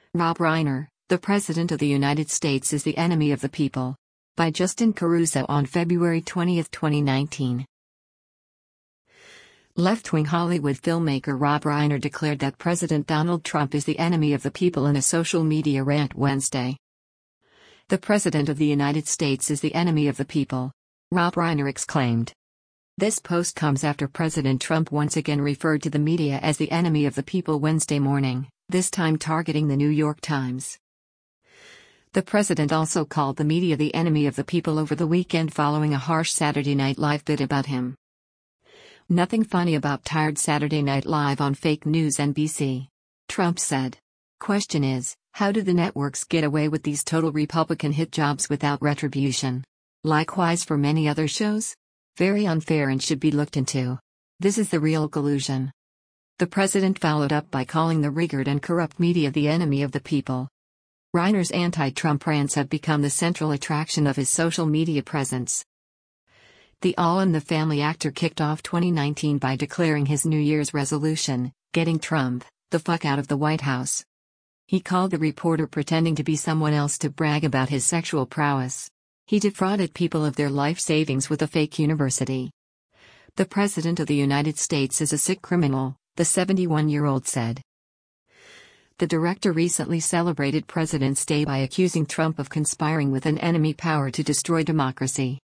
Rob Reiner, the President of the United States is the enemy of the people. By Justin Caruso on February 20, 2019. Left-wing Hollywood filmmaker Rob Reiner declared that President Donald Trump is the enemy of the people in a social media rant Wednesday. The President of the United States is the enemy of the people, Rob Reiner exclaimed. This post comes after President Trump once again referred to the media as the enemy of the people Wednesday morning, this time targeting the New York Times. The president also called the media the enemy of the people over the weekend following a harsh Saturday Night Live bit about him. Nothing funny about tired Saturday Night Live on fake news NBC. Trump said. Question is, how do the networks get away with these total Republican hit jobs without retribution? Likewise for many other shows? Very unfair and should be looked into. This is the real collusion. The president followed up by calling the rigged and corrupt media the enemy of the people. Reiner's anti-Trump rants have become the central attraction of his social media presence. The All in the Family actor kicked off 2019 by declaring his New Year's resolution, getting Trump the fuck out of the White House. He called the reporter pretending to be someone else to brag about his sexual prowess. He defrauded people of their life savings with a fake university. The President of the United States is a sick criminal, the 71-year-old said. The director recently celebrated President's Day by accusing Trump of conspiring with an enemy power to destroy democracy.